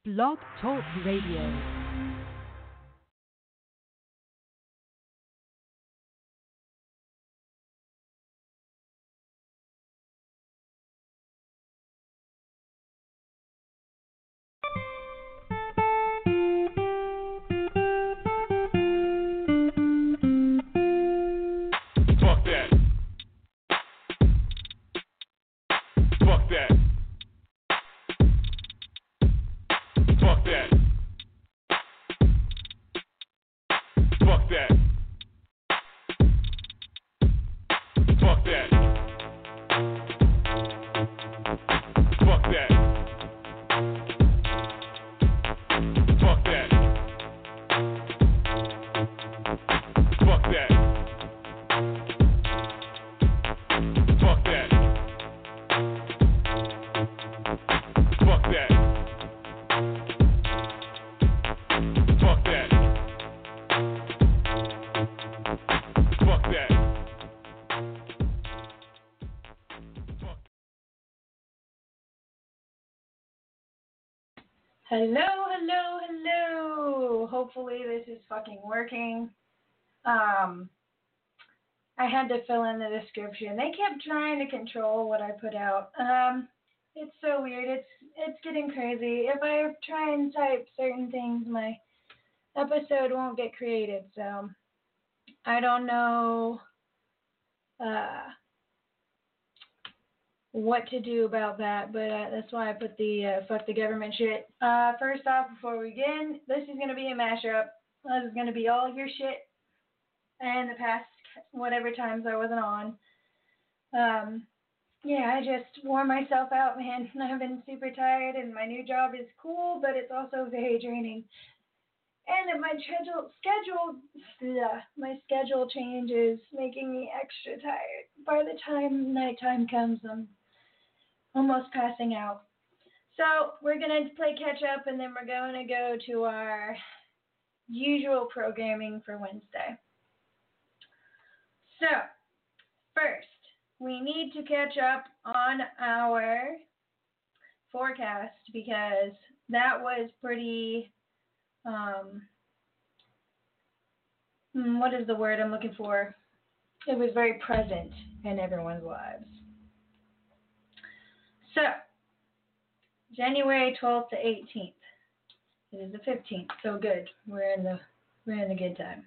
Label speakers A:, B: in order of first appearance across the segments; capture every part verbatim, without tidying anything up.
A: Blog Talk Radio.
B: Hello, hello, hello. Hopefully this is fucking working. Um, I had to fill in the description. They kept trying to control what I put out. Um, it's so weird. It's it's getting crazy. If I try and type certain things, my episode won't get created. So I don't know uh, what to do about that, but uh, that's why I put the uh, fuck the government shit. Uh, first off, before we begin, this is going to be a mashup. This is going to be all your shit and the past whatever times I wasn't on. Um, yeah, I just wore myself out, man. I've been super tired, and my new job is cool, but it's also very draining. And my schedule, schedule, ugh, my schedule change is making me extra tired. By the time nighttime comes, I'm almost passing out. So we're going to play catch up, and then we're going to go to our usual programming for Wednesday. So first, we need to catch up on our forecast because that was pretty, um, what is the word I'm looking for? It was very present in everyone's lives. So, January twelfth to eighteenth. It is the fifteenth, so good. We're in the we're in the good time.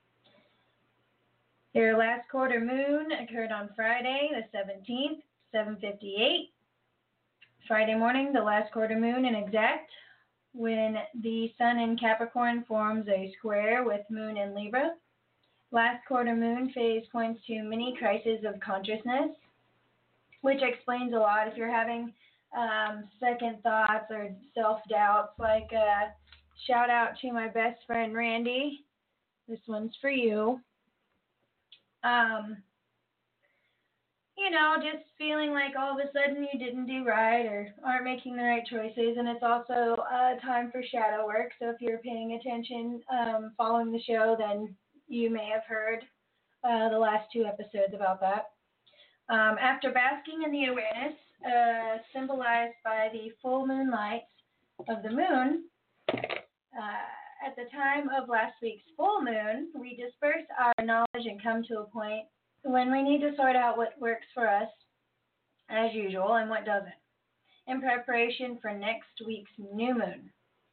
B: Your last quarter moon occurred on Friday, the seventeenth, seven fifty-eight. Friday morning, the last quarter moon in exact, when the sun in Capricorn forms a square with moon in Libra. Last quarter moon phase points to mini crisis of consciousness, which explains a lot if you're having um, second thoughts or self-doubts. Like, uh, shout out to my best friend, Randy. This one's for you. Um, you know, just feeling like all of a sudden you didn't do right or aren't making the right choices. And it's also a time for shadow work. So if you're paying attention, um, following the show, then you may have heard uh, the last two episodes about that. Um, after basking in the awareness, uh, symbolized by the full moon lights of the moon, uh, at the time of last week's full moon, we disperse our knowledge and come to a point when we need to sort out what works for us, as usual, and what doesn't, in preparation for next week's new moon,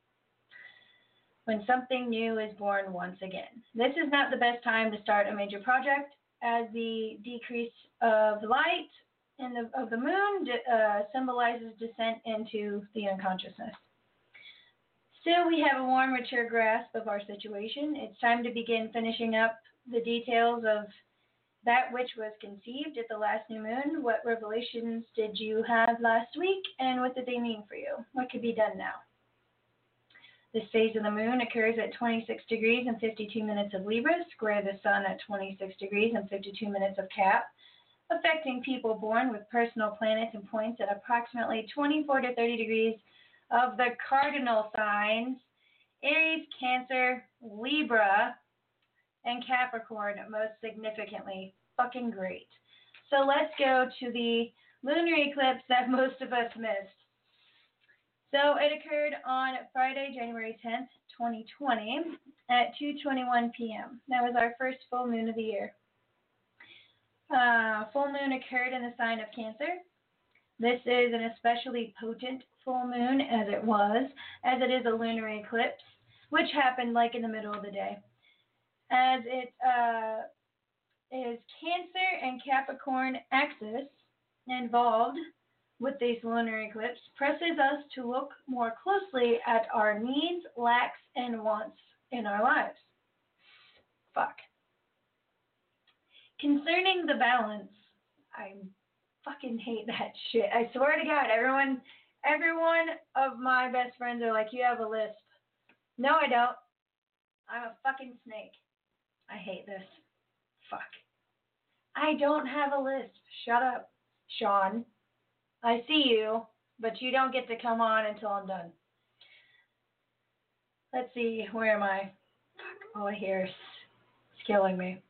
B: when something new is born once again. This is not the best time to start a major project, as the decrease of light in the, of the moon uh, symbolizes descent into the unconsciousness. Still, we have a more mature grasp of our situation. It's time to begin finishing up the details of that which was conceived at the last new moon. What revelations did you have last week, and what did they mean for you? What could be done now? This phase of the moon occurs at twenty-six degrees and fifty-two minutes of Libra, square the sun at twenty-six degrees and fifty-two minutes of Cap, affecting people born with personal planets and points at approximately twenty-four to thirty degrees of the cardinal signs, Aries, Cancer, Libra, and Capricorn, most significantly. Fucking great. So let's go to the lunar eclipse that most of us missed. So it occurred on Friday, January tenth, twenty twenty at two twenty-one p.m. That was our first full moon of the year. Uh, full moon occurred in the sign of Cancer. This is an especially potent full moon, as it was, as it is a lunar eclipse, which happened like in the middle of the day. As it uh, is Cancer and Capricorn axis involved with this lunar eclipse, presses us to look more closely at our needs, lacks, and wants in our lives. Fuck. Concerning the balance, I fucking hate that shit. I swear to God, everyone, everyone of my best friends are like, you have a lisp. No, I don't. I'm a fucking snake. I hate this. Fuck. I don't have a lisp. Shut up, Sean. I see you, but you don't get to come on until I'm done. Let's see, where am I? Fuck, all I hear is it's killing me.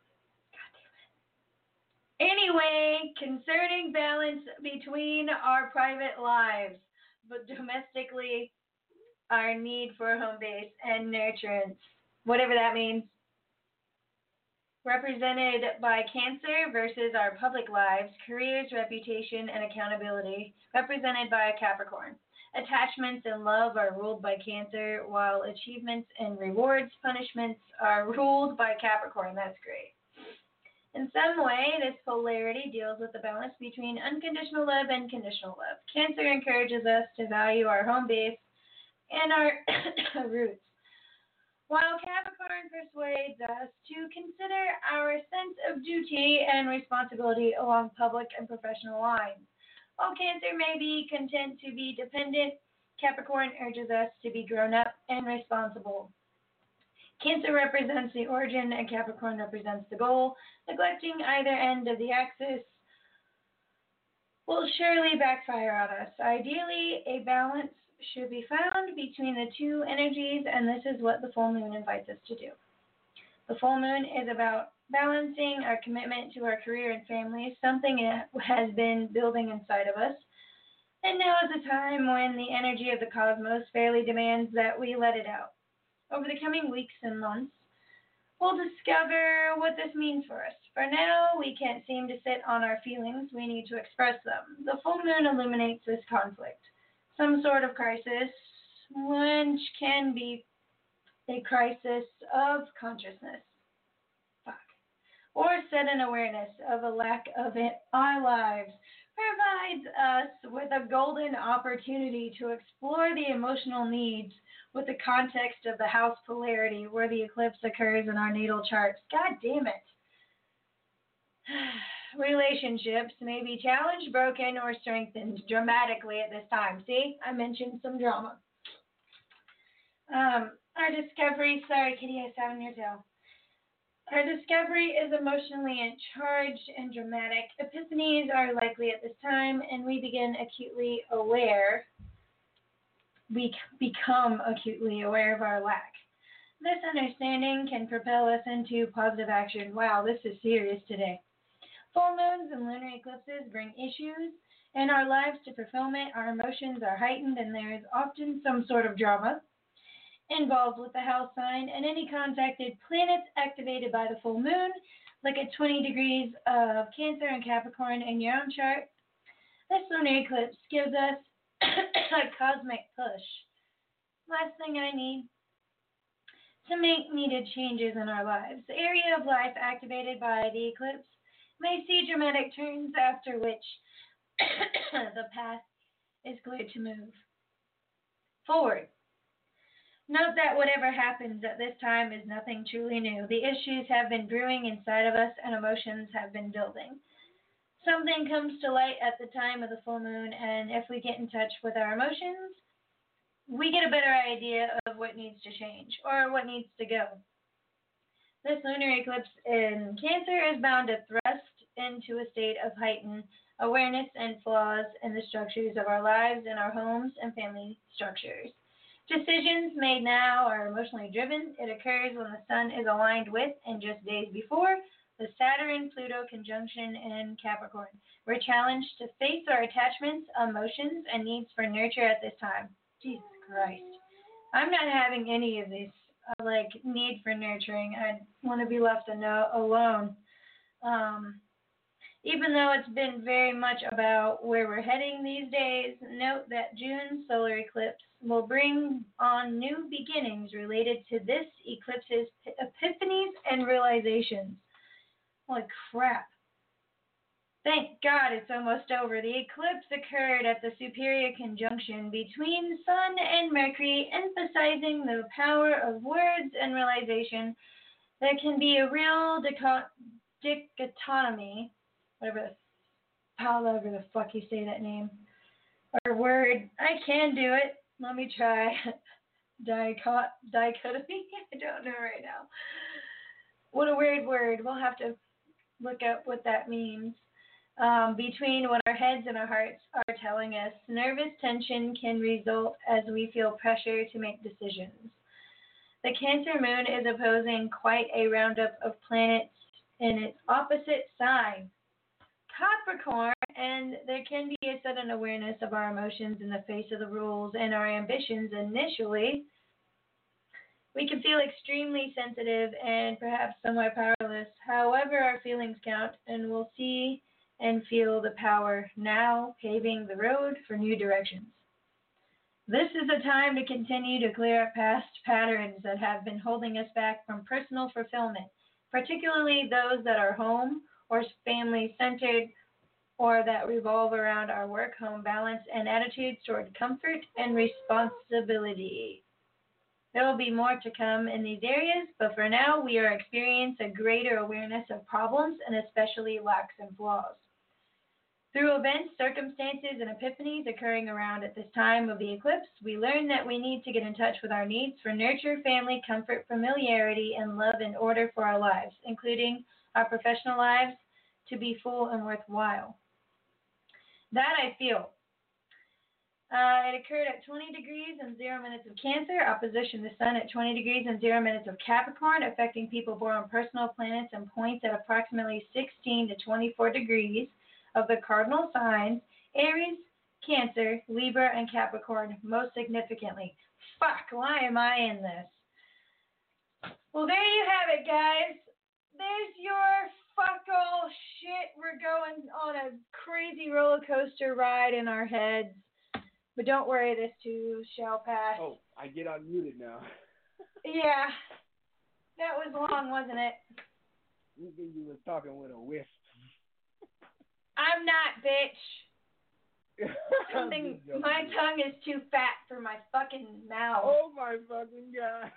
B: Anyway, concerning balance between our private lives, but domestically, our need for a home base and nurturance, whatever that means. Represented by Cancer versus our public lives, careers, reputation, and accountability, represented by Capricorn. Attachments and love are ruled by Cancer, while achievements and rewards, punishments are ruled by Capricorn. That's great. In some way, this polarity deals with the balance between unconditional love and conditional love. Cancer encourages us to value our home base and our roots, while Capricorn persuades us to consider our sense of duty and responsibility along public and professional lines. While Cancer may be content to be dependent, Capricorn urges us to be grown up and responsible. Cancer represents the origin and Capricorn represents the goal. Neglecting either end of the axis will surely backfire on us. Ideally, a balance should be found between the two energies, and this is what the full moon invites us to do. The full moon is about balancing our commitment to our career and family, something that has been building inside of us. And now is the time when the energy of the cosmos fairly demands that we let it out. Over the coming weeks and months, we'll discover what this means for us. For now, we can't seem to sit on our feelings. We need to express them. The full moon illuminates this conflict. Some sort of crisis, which can be a crisis of consciousness. Fuck. Or sudden awareness of a lack of it. Our lives provides us with a golden opportunity to explore the emotional needs with the context of the house polarity where the eclipse occurs in our natal charts. God damn it. Relationships may be challenged, broken, or strengthened dramatically at this time. See, I mentioned some drama. Um, our discovery, sorry, Kitty, I sat on your tail. Our discovery is emotionally charged and dramatic. Epiphanies are likely at this time, and we begin acutely aware. We become acutely aware of our lack. This understanding can propel us into positive action. Wow, this is serious today. Full moons and lunar eclipses bring issues in our lives to fulfillment. Our emotions are heightened, and there is often some sort of drama involved with the house sign, and any contacted planets activated by the full moon, like at twenty degrees of Cancer and Capricorn in your own chart. This lunar eclipse gives us a cosmic push. Last thing I need to make needed changes in our lives. The area of life activated by the eclipse may see dramatic turns, after which the path is clear to move forward. Note that whatever happens at this time is nothing truly new. The issues have been brewing inside of us, and emotions have been building. Something comes to light at the time of the full moon, and if we get in touch with our emotions, we get a better idea of what needs to change or what needs to go. This lunar eclipse in Cancer is bound to thrust into a state of heightened awareness and flaws in the structures of our lives and our homes and family structures. Decisions made now are emotionally driven. It occurs when the sun is aligned with, and just days before, the Saturn-Pluto conjunction in Capricorn. We're challenged to face our attachments, emotions, and needs for nurture at this time. Jesus Christ. I'm not having any of this, uh, like, need for nurturing. I want to be left ano- alone. Um, even though it's been very much about where we're heading these days, note that June's solar eclipse will bring on new beginnings related to this eclipse's epiphanies and realizations. Holy crap. Thank God it's almost over. The eclipse occurred at the superior conjunction between the Sun and Mercury, emphasizing the power of words and realization. There can be a real dichot- dichotomy, whatever the, however the fuck you say that name, or word. I can do it. Let me try. Dichot- dichotomy? I don't know right now. What a weird word. We'll have to look up what that means. Um, between what our heads and our hearts are telling us, nervous tension can result as we feel pressure to make decisions. The Cancer moon is opposing quite a roundup of planets in its opposite sign, Capricorn, and there can be a sudden awareness of our emotions in the face of the rules and our ambitions initially. We can feel extremely sensitive and perhaps somewhat powerless. However, our feelings count, and we'll see and feel the power now paving the road for new directions. This is a time to continue to clear up past patterns that have been holding us back from personal fulfillment, particularly those that are home or family-centered or that revolve around our work-home balance and attitudes toward comfort and responsibility. There will be more to come in these areas, but for now we are experiencing a greater awareness of problems and especially lacks and flaws. Through events, circumstances, and epiphanies occurring around at this time of the eclipse, we learn that we need to get in touch with our needs for nurture, family, comfort, familiarity, and love in order for our lives, including our professional lives, to be full and worthwhile. That I feel. Uh, it occurred at twenty degrees and zero minutes of Cancer, opposition to the Sun at twenty degrees and zero minutes of Capricorn, affecting people born on personal planets and points at approximately sixteen to twenty-four degrees of the cardinal signs, Aries, Cancer, Libra, and Capricorn, most significantly. Fuck, why am I in this? Well, there you have it, guys. There's your fuck all shit. We're going on a crazy roller coaster ride in our heads. But don't worry, this too shall pass.
C: Oh, I get unmuted now.
B: Yeah. That was long, wasn't it?
C: You think you was talking with a wisp.
B: I'm not, bitch. Something, my tongue is too fat for my fucking mouth.
C: Oh my fucking God.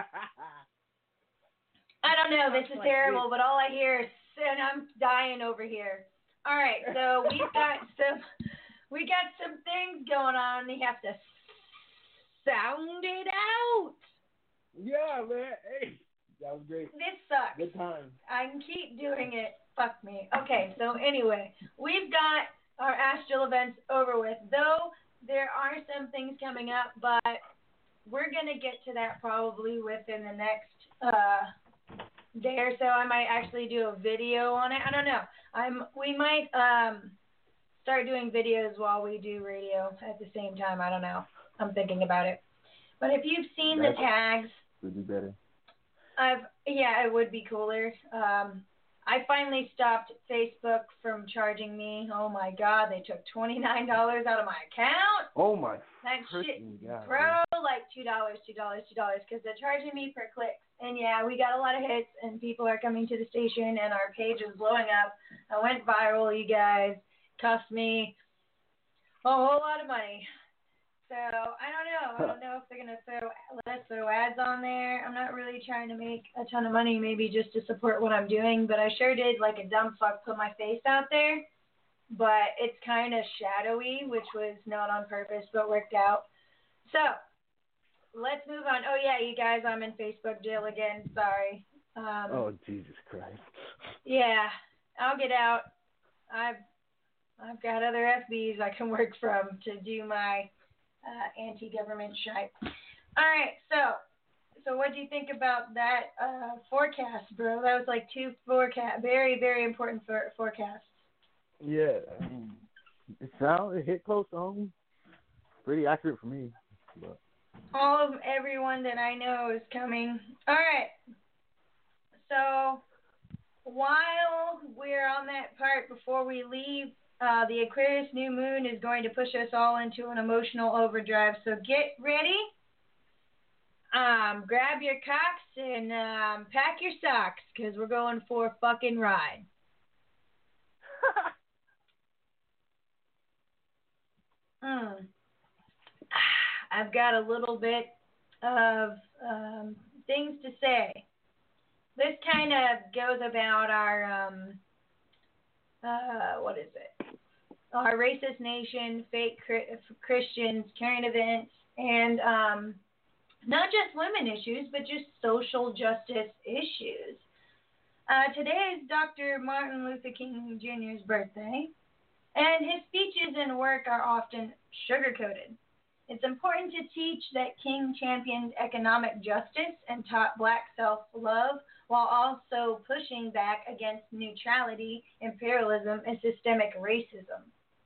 B: I don't know, this is terrible, but all I hear is, and I'm dying over here. All right, so we've got some, we got some things going on. We have to sound it out.
C: Yeah, man. Hey, that was great.
B: This sucks.
C: Good time.
B: I can keep doing it. Fuck me. Okay, so anyway, we've got our astral events over with, though there are some things coming up, but we're going to get to that probably within the next uh, day or so. I might actually do a video on it. I don't know. I'm. We might um, start doing videos while we do radio at the same time. I don't know. I'm thinking about it. But if you've seen
C: That's
B: the tags,
C: would be better.
B: I've yeah, it would be cooler. Um, I finally stopped Facebook from charging me. Oh my God, they took twenty-nine dollars out of my account.
C: Oh my.
B: That shit,
C: God,
B: bro, dude. Like two dollars, two dollars, two dollars, because they're charging me per click. And yeah, we got a lot of hits, and people are coming to the station, and our page is blowing up. I went viral, you guys. Cost me a whole lot of money. So I don't know. I don't know if they're gonna throw let us throw ads on there. I'm not really trying to make a ton of money, maybe just to support what I'm doing. But I sure did, like a dumb fuck, put my face out there. But it's kind of shadowy, which was not on purpose, but worked out. So let's move on. Oh yeah, you guys, I'm in Facebook jail again. Sorry. Um,
C: oh Jesus Christ.
B: Yeah, I'll get out. I've I've got other F Bs I can work from to do my Uh, anti-government shite. All right, so so what do you think about that uh, forecast, bro? That was like two forecast, very very important for forecasts.
C: Yeah, I mean, it sound it hit close to home. Pretty accurate for me. But
B: All of everyone that I know is coming. All right. So while we're on that part before we leave, uh, the Aquarius new moon is going to push us all into an emotional overdrive. So get ready. Um, grab your cocks and um, pack your socks because we're going for a fucking ride. mm. I've got a little bit of um, things to say. This kind of goes about our, um, uh, what is it? Our racist nation, fake Christians, current events, and um, not just women issues, but just social justice issues. Uh, today is Doctor Martin Luther King Junior's birthday, and his speeches and work are often sugar-coated. It's important to teach that King championed economic justice and taught black self-love while also pushing back against neutrality, imperialism, and systemic racism.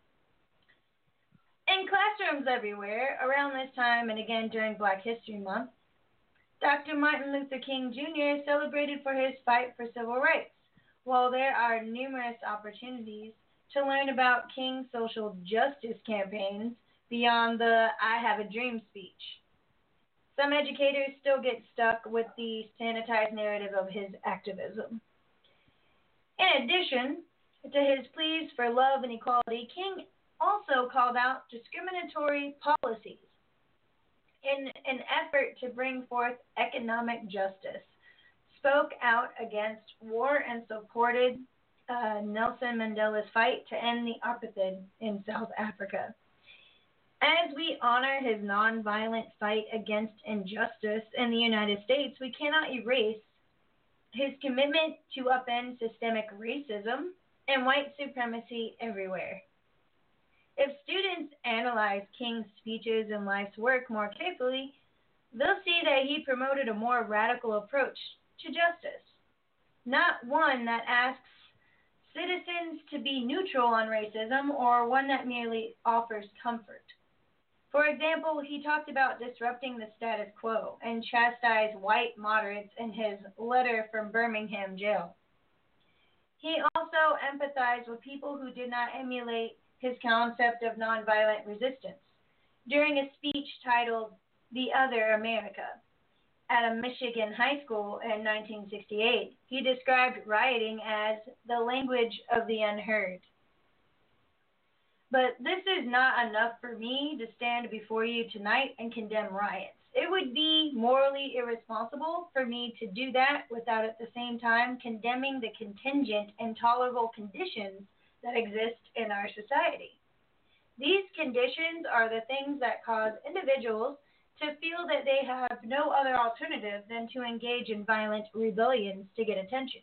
B: In classrooms everywhere, around this time and again during Black History Month, Doctor Martin Luther King Junior is celebrated for his fight for civil rights. While there are numerous opportunities to learn about King's social justice campaigns beyond the I Have a Dream speech, some educators still get stuck with the sanitized narrative of his activism. In addition to his pleas for love and equality, King also called out discriminatory policies in an effort to bring forth economic justice, spoke out against war, and supported uh, Nelson Mandela's fight to end the apartheid in South Africa. As we honor his nonviolent fight against injustice in the United States, we cannot erase his commitment to upend systemic racism and white supremacy everywhere. If students analyze King's speeches and life's work more carefully, they'll see that he promoted a more radical approach to justice, not one that asks citizens to be neutral on racism or one that merely offers comfort. For example, he talked about disrupting the status quo and chastised white moderates in his letter from Birmingham jail. He also empathized with people who did not emulate his concept of nonviolent resistance during a speech titled The Other America at a Michigan high school in nineteen sixty-eight. He described rioting as the language of the unheard. But this is not enough for me to stand before you tonight and condemn riots. It would be morally irresponsible for me to do that without at the same time condemning the contingent, intolerable conditions that exist in our society. These conditions are the things that cause individuals to feel that they have no other alternative than to engage in violent rebellions to get attention.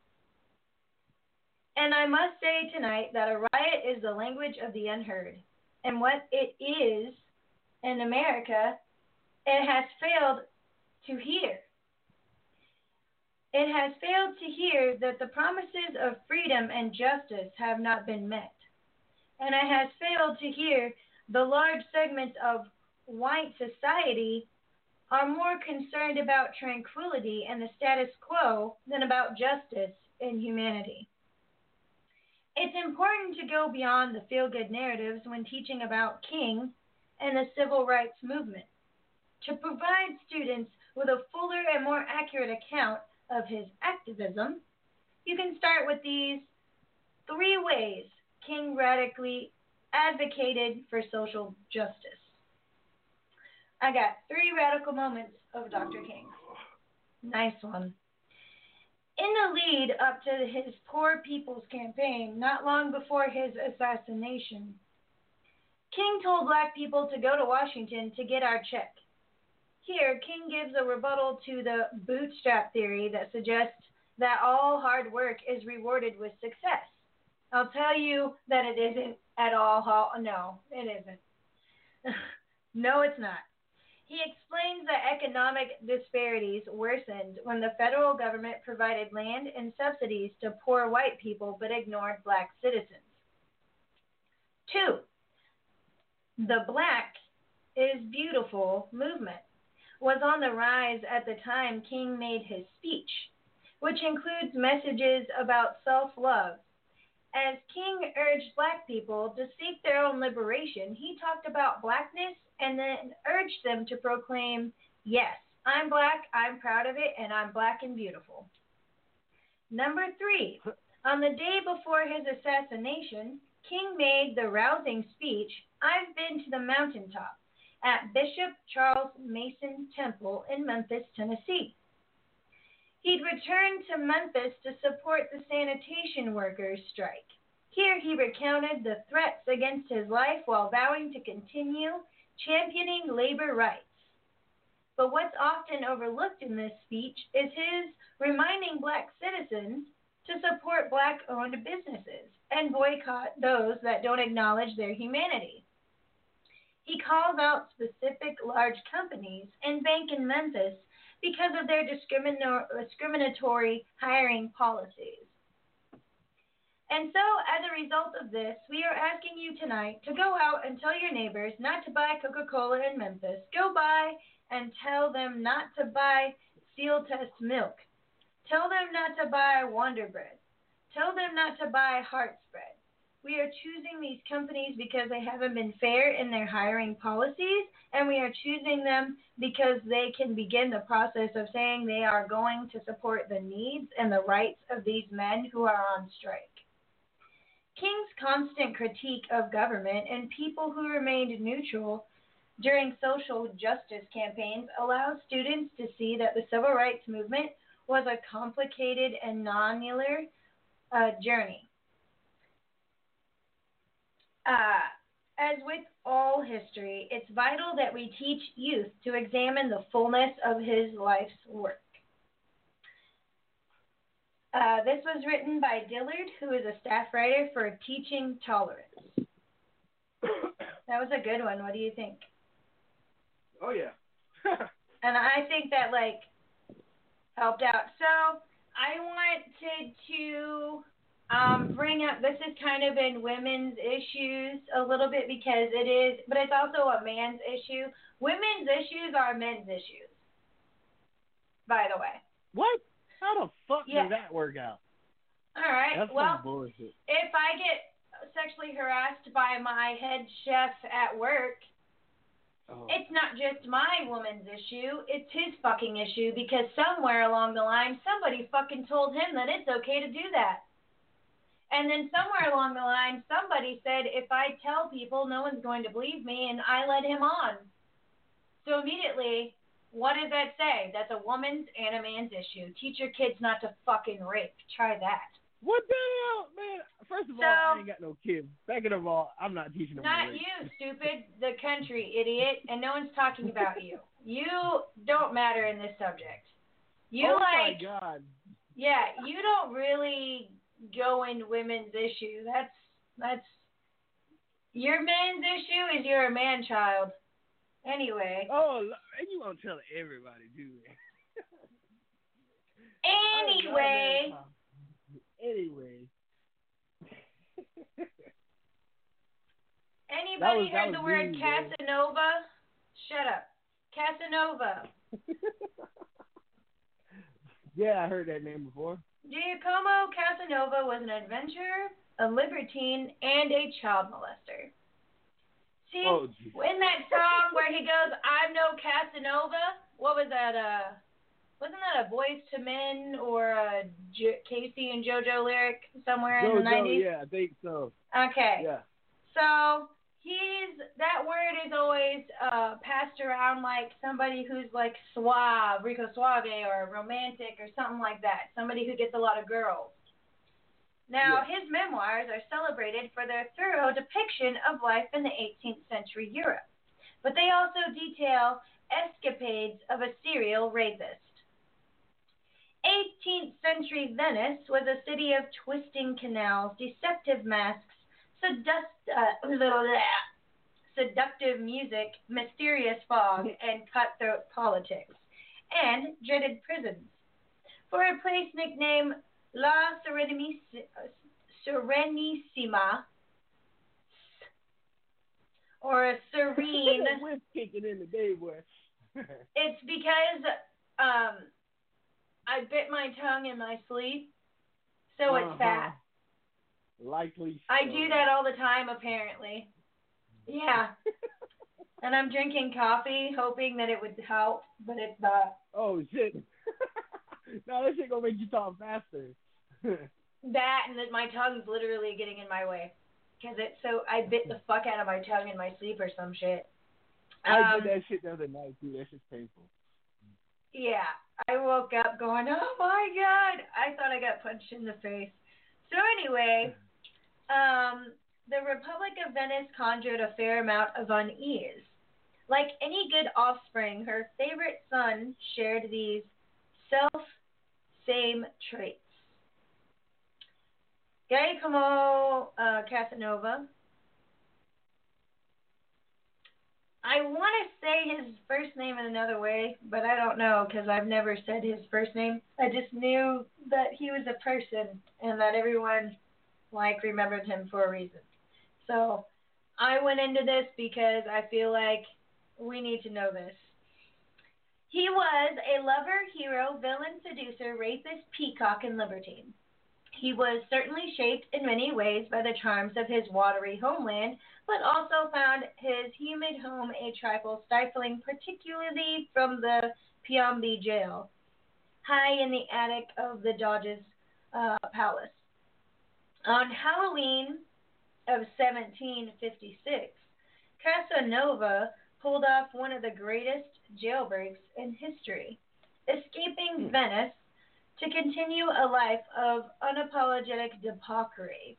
B: And I must say tonight that a riot is the language of the unheard. And what it is in America, it has failed to hear. It has failed to hear that the promises of freedom and justice have not been met. And it has failed to hear the large segments of white society are more concerned about tranquility and the status quo than about justice and humanity. It's important to go beyond the feel-good narratives when teaching about King and the civil rights movement. To provide students with a fuller and more accurate account of his activism, you can start with these three ways King radically advocated for social justice. I got three radical moments of Doctor King. Nice one. In the lead up to his Poor People's Campaign, not long before his assassination, King told black people to go to Washington to get our check. Here, King gives a rebuttal to the bootstrap theory that suggests that all hard work is rewarded with success. I'll tell you that it isn't at all. No, it isn't. No, it's not. He explains that economic disparities worsened when the federal government provided land and subsidies to poor white people but ignored black citizens. Two, the black is Beautiful movement was on the rise at the time King made his speech, which includes messages about self-love. As King urged black people to seek their own liberation, he talked about blackness and then urged them to proclaim, yes, I'm black, I'm proud of it, and I'm black and beautiful. Number three, on the day before his assassination, King made the rousing speech, I've been to the mountaintop, at Bishop Charles Mason Temple in Memphis, Tennessee. He'd returned to Memphis to support the sanitation workers' strike. Here he recounted the threats against his life while vowing to continue championing labor rights. But what's often overlooked in this speech is his reminding black citizens to support black-owned businesses and boycott those that don't acknowledge their humanity. He calls out specific large companies and bank in Memphis because of their discrimin- discriminatory hiring policies. And so, as a result of this, we are asking you tonight to go out and tell your neighbors not to buy Coca-Cola in Memphis. Go by and tell them not to buy Seal Test milk. Tell them not to buy Wonder Bread. Tell them not to buy Heart Spread. We are choosing these companies because they haven't been fair in their hiring policies, and we are choosing them because they can begin the process of saying they are going to support the needs and the rights of these men who are on strike. King's constant critique of government and people who remained neutral during social justice campaigns allows students to see that the civil rights movement was a complicated and non-linear uh, journey. Uh, as with all history, it's vital that we teach youth to examine the fullness of his life's work. Uh, this was written by Dillard, who is a staff writer for Teaching Tolerance. That was a good one. What do you think?
C: Oh, yeah.
B: And I think that, like, helped out. So I wanted to um, bring up, this is kind of in women's issues a little bit because it is, but it's also a man's issue. Women's issues are men's issues, by the way.
C: What? How the fuck
B: Yeah.
C: did that work out?
B: All right.
C: That's
B: well,
C: some bullshit.
B: If I get sexually harassed by my head chef at work,
C: Oh.
B: it's not just my woman's issue, it's his fucking issue because somewhere along the line somebody fucking told him that it's okay to do that. And then somewhere along the line somebody said if I tell people no one's going to believe me and I led him on. So immediately, what does that say? That's a woman's and a man's issue. Teach your kids not to fucking rape. Try that.
C: What the hell, man? First of
B: So,
C: all, I ain't got no kids. Second of all, I'm not teaching them.
B: Not
C: to rape.
B: you, stupid. The country, idiot. And no one's talking about you. You don't matter in this subject. You
C: oh
B: like,
C: my God.
B: yeah, you don't really go into women's issue. That's, that's, your man's issue is you're a man child. Anyway.
C: Oh, and you won't tell everybody, do you?
B: Anyway.
C: Anyway.
B: Anybody
C: was,
B: heard the word
C: mean,
B: Casanova? Man. Shut up. Casanova.
C: Yeah, I heard that name before.
B: Giacomo Casanova was an adventurer, a libertine, and a child molester. See,
C: oh,
B: in that song where he goes, I'm no Casanova, what was that, uh, wasn't that a Boyz two Men or a J- Casey and JoJo lyric somewhere
C: JoJo,
B: in the nineties?
C: yeah, I think so.
B: Okay.
C: Yeah.
B: So, he's, that word is always uh, passed around like somebody who's like suave, Rico Suave, or romantic, or something like that. Somebody who gets a lot of girls. Now,
C: yeah.
B: his memoirs are celebrated for their thorough depiction of life in the eighteenth century Europe, but they also detail escapades of a serial rapist. eighteenth century Venice was a city of twisting canals, deceptive masks, seduct- uh, seductive music, mysterious fog, and cutthroat politics, and dreaded prisons. For a place nicknamed La Serenissima, or a serene.
C: Whip kicking in the day, boy.
B: It's because um, I bit my tongue in my sleep, so
C: uh-huh.
B: it's fat.
C: Likely.
B: I do that all the time, apparently. Yeah. And I'm drinking coffee, hoping that it would help, but it's not.
C: Oh, shit. No, that shit gonna make you talk faster.
B: That and that my tongue's literally getting in my way. Because it's so, I bit the fuck out of my tongue in my sleep or some shit.
C: I
B: Um,
C: did that shit the other night, too. That shit's painful.
B: Yeah. I woke up going, oh my god. I thought I got punched in the face. So anyway, um, the Republic of Venice conjured a fair amount of unease. Like any good offspring, her favorite son shared these self-same traits. Giacomo uh, Casanova. I want to say his first name in another way, but I don't know because I've never said his first name. I just knew that he was a person and that everyone like remembered him for a reason. So I went into this because I feel like we need to know this. He was a lover, hero, villain, seducer, rapist, peacock, and libertine. He was certainly shaped in many ways by the charms of his watery homeland, but also found his humid home a trifle stifling, particularly from the Piombi jail, high in the attic of the Doge's uh, palace. On Halloween of seventeen fifty-six, Casanova pulled off one of the greatest jailbreaks in history, escaping mm. Venice to continue a life of unapologetic debauchery.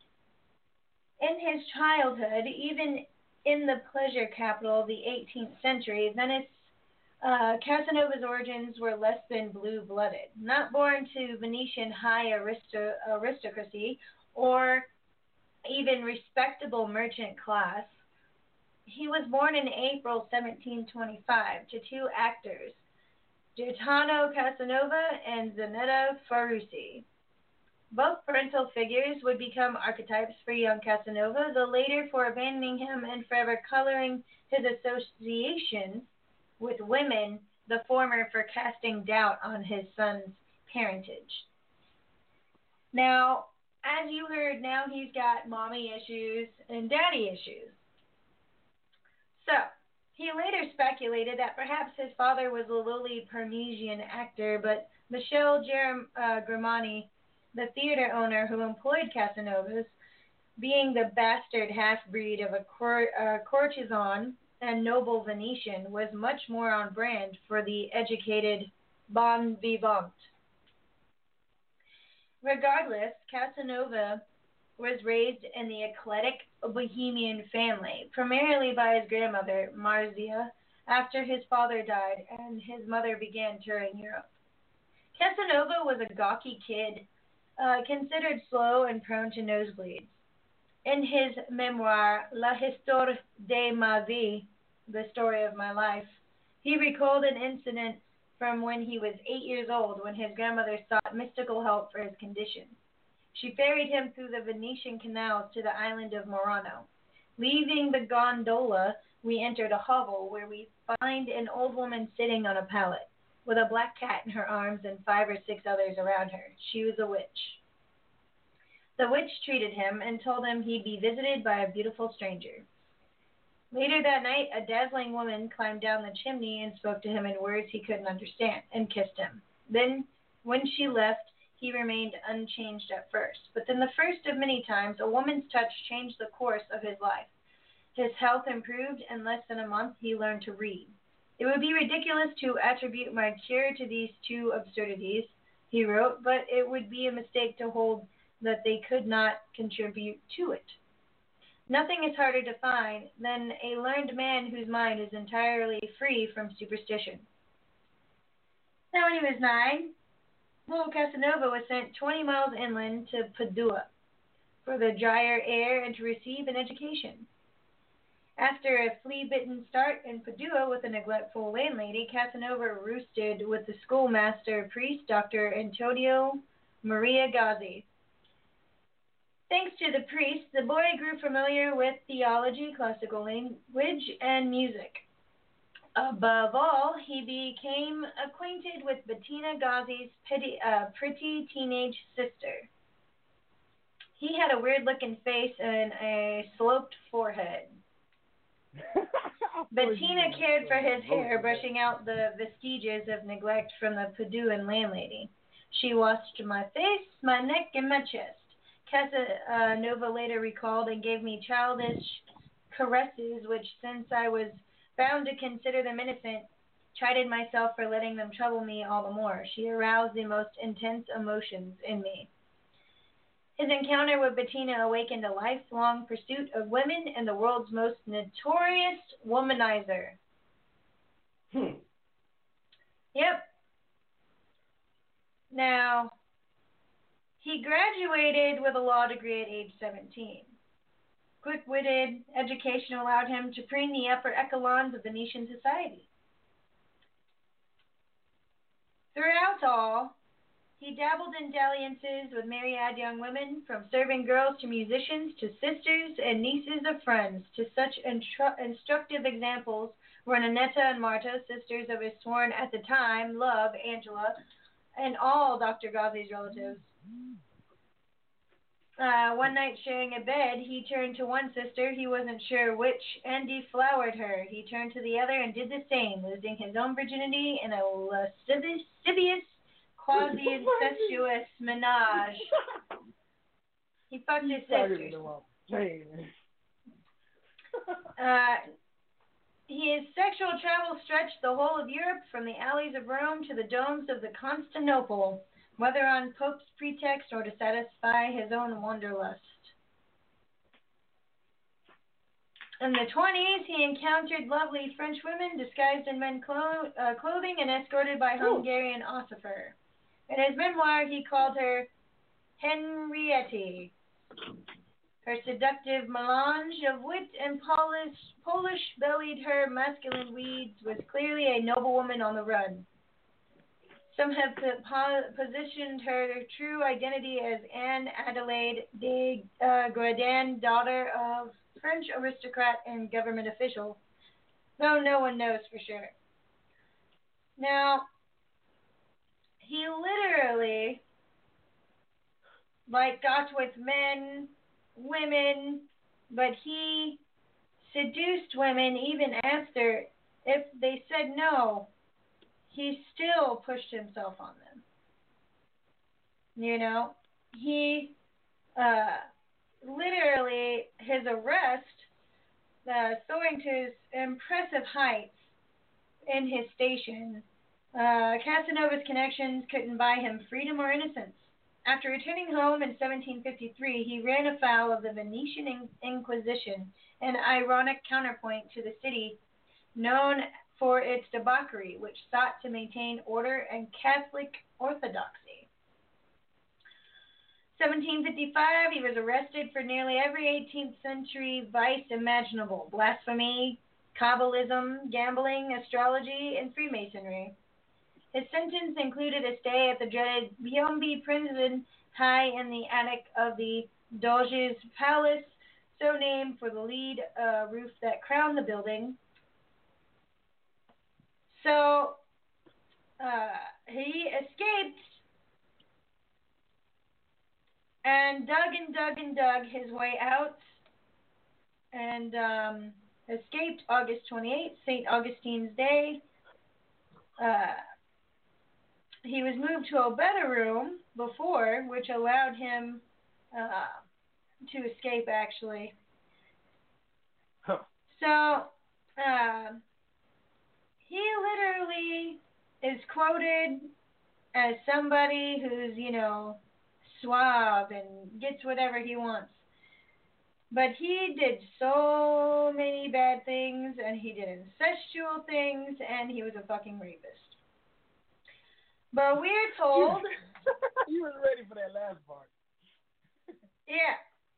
B: In his childhood, even in the pleasure capital of the eighteenth century, Venice, uh, Casanova's origins were less than blue-blooded. Not born to Venetian high aristo- aristocracy or even respectable merchant class, he was born in April seventeen twenty-five to two actors, Gaetano Casanova and Zanetta Ferrucci. Both parental figures would become archetypes for young Casanova, the later for abandoning him and forever coloring his associations with women, the former for casting doubt on his son's parentage. Now, as you heard, now he's got mommy issues and daddy issues. So, he later speculated that perhaps his father was a lowly Parisian actor, but Michel Jerem, uh, Grimani, the theater owner who employed Casanovas, being the bastard half-breed of a cour- uh, courtesan and noble Venetian, was much more on brand for the educated bon vivant. Regardless, Casanova was raised in the eclectic Bohemian family, primarily by his grandmother, Marzia, after his father died and his mother began touring Europe. Casanova was a gawky kid, uh, considered slow and prone to nosebleeds. In his memoir, La Histoire de ma vie, the story of my life, he recalled an incident from when he was eight years old when his grandmother sought mystical help for his condition. She ferried him through the Venetian canals to the island of Murano. Leaving the gondola, we entered a hovel where we find an old woman sitting on a pallet with a black cat in her arms and five or six others around her. She was a witch. The witch treated him and told him he'd be visited by a beautiful stranger. Later that night, a dazzling woman climbed down the chimney and spoke to him in words he couldn't understand and kissed him. Then, when she left, he remained unchanged at first. But then the first of many times, a woman's touch changed the course of his life. His health improved. In less than a month, he learned to read. It would be ridiculous to attribute my cure to these two absurdities, he wrote, but it would be a mistake to hold that they could not contribute to it. Nothing is harder to find than a learned man whose mind is entirely free from superstition. Now, when he was nine, little Casanova was sent twenty miles inland to Padua for the drier air and to receive an education. After a flea-bitten start in Padua with a neglectful landlady, Casanova roosted with the schoolmaster priest, Doctor Antonio Maria Gazzi. Thanks to the priest, the boy grew familiar with theology, classical language, and music. Above all, he became acquainted with Bettina Ghazi's pretty, uh, pretty teenage sister. He had a weird-looking face and a sloped forehead. Bettina cared for his hair, brushing out the vestiges of neglect from the Paduan landlady. She washed my face, my neck, and my chest. Casanova later recalled and gave me childish caresses, which, since I was bound to consider them innocent, chided myself for letting them trouble me all the more. She aroused the most intense emotions in me. His encounter with Bettina awakened a lifelong pursuit of women and the world's most notorious womanizer.
C: Hmm.
B: Yep. Now, he graduated with a law degree at age seventeen. Quick-witted education allowed him to preen the upper echelons of Venetian society. Throughout all, he dabbled in dalliances with myriad young women, from serving girls to musicians to sisters and nieces of friends. To such intru- instructive examples were Ninetta and Marta, sisters of his sworn at the time love, Angela, and all Doctor Ghazi's relatives. Uh, one night sharing a bed, he turned to one sister, he wasn't sure which, and deflowered her. He turned to the other and did the same, losing his own virginity in a lascivious, quasi-incestuous menage. He fucked his sisters. Uh, his sexual travel stretched the whole of Europe, from the alleys of Rome to the domes of the Constantinople, whether on Pope's pretext or to satisfy his own wanderlust. In the twenties, he encountered lovely French women disguised in men's clo- uh, clothing and escorted by Hungarian ossifer. In his memoir, he called her Henriette. Her seductive melange of wit and polish, Polish-bellied her masculine weeds was clearly a noblewoman on the run. Some have positioned her true identity as Anne Adelaide de uh, Gradin, daughter of French aristocrat and government official, though no one knows for sure. Now, he literally, like, got with men, women, but he seduced women even after, if they said no, he still pushed himself on them. You know, he, uh, literally, his arrest, uh, soaring to his impressive heights in his station, uh, Casanova's connections couldn't buy him freedom or innocence. After returning home in seventeen fifty-three, he ran afoul of the Venetian in- Inquisition, an ironic counterpoint to the city known for its debauchery, which sought to maintain order and Catholic orthodoxy. seventeen fifty-five, he was arrested for nearly every eighteenth century vice imaginable: blasphemy, Kabbalism, gambling, astrology, and Freemasonry. His sentence included a stay at the dreaded Biombi prison high in the attic of the Doge's palace, so named for the lead uh, roof that crowned the building. So, uh, he escaped and dug and dug and dug his way out and um, escaped August twenty-eighth, Saint Augustine's Day. Uh, he was moved to a better room before, which allowed him uh, to escape, actually.
C: Huh.
B: So, uh, he literally is quoted as somebody who's, you know, suave and gets whatever he wants. But he did so many bad things, and he did incestual things, and he was a fucking rapist. But we're told...
C: You were ready for that last part.
B: Yeah.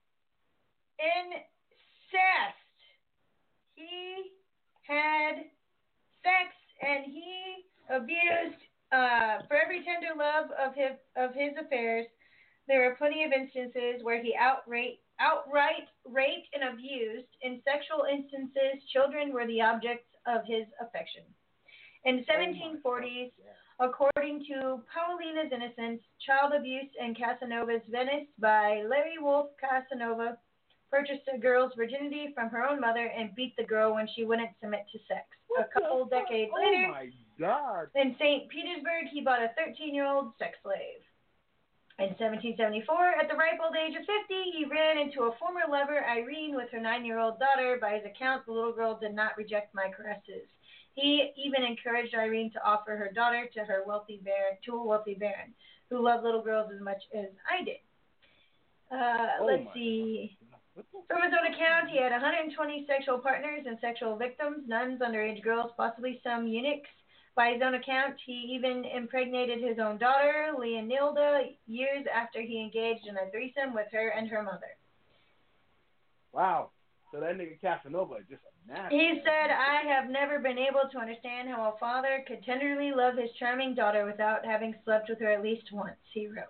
B: Incest. He had sex, and he abused, uh, for every tender love of his, of his affairs, There are plenty of instances where he outright, outright raped and abused. In sexual instances, children were the objects of his affection. In the seventeen forties, according to Paulina's Innocence, Child Abuse in Casanova's Venice by Larry Wolf, Casanova purchased a girl's virginity from her own mother and beat the girl when she wouldn't submit to sex.
C: What
B: a couple
C: the
B: decades
C: fuck?
B: later,
C: Oh my God.
B: in Saint Petersburg, he bought a thirteen-year-old sex slave. In seventeen seventy-four, at the ripe old age of fifty, he ran into a former lover, Irene, with her nine-year-old daughter. By his account, the little girl did not reject my caresses. He even encouraged Irene to offer her daughter to her wealthy baron, to a wealthy baron, who loved little girls as much as I did. Uh,
C: Oh
B: let's
C: my
B: see.
C: What the
B: From his own account, he had one hundred twenty sexual partners and sexual victims, nuns, underage girls, possibly some eunuchs. By his own account, he even impregnated his own daughter, Leonilda, years after he engaged in a threesome with her and her mother.
C: Wow. So that nigga Casanova is just a nasty.
B: He said, I have never been able to understand how a father could tenderly love his charming daughter without having slept with her at least once, he wrote.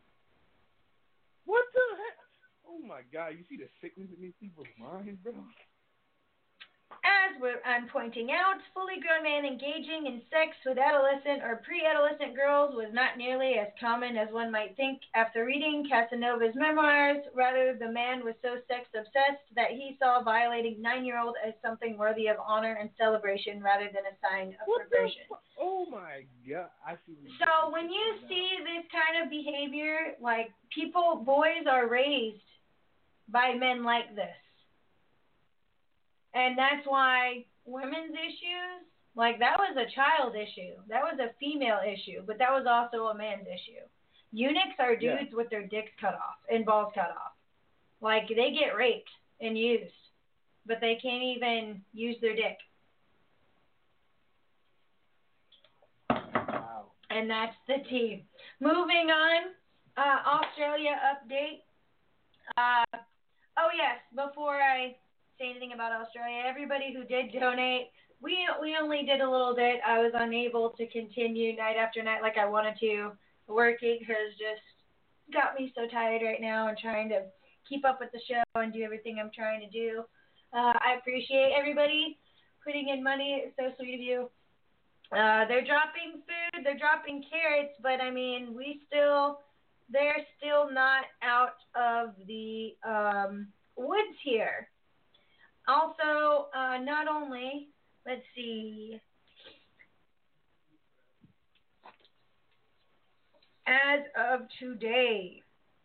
C: What the heck? Oh my God, you see the sickness in these people's minds, bro?
B: As we're, I'm pointing out, fully grown man engaging in sex with adolescent or pre-adolescent girls was not nearly as common as one might think. After reading Casanova's memoirs, rather, the man was so sex-obsessed that he saw violating nine-year-old as something worthy of honor and celebration rather than a sign of
C: What
B: perversion.
C: the fu- Oh my God, I see. What
B: So when you
C: now.
B: see this kind of behavior, like people, boys are raised by men like this. And that's why women's issues, like that was a child issue. That was a female issue, but that was also a man's issue. Eunuchs are dudes
C: Yeah.
B: with their dicks cut off and balls cut off. Like they get raped and used, but they can't even use their dick.
C: Wow.
B: And that's the tea. Moving on, uh, Australia update. Uh, oh yes, before I say anything about Australia, everybody who did donate, we we only did a little bit. I was unable to continue night after night like I wanted to. Working has just got me so tired right now and trying to keep up with the show and do everything I'm trying to do. Uh, I appreciate everybody putting in money. It's so sweet of you. Uh, they're dropping food, they're dropping carrots, but I mean, we still, they're still not out of the um, woods here. Also, uh, not only, let's see, as of today,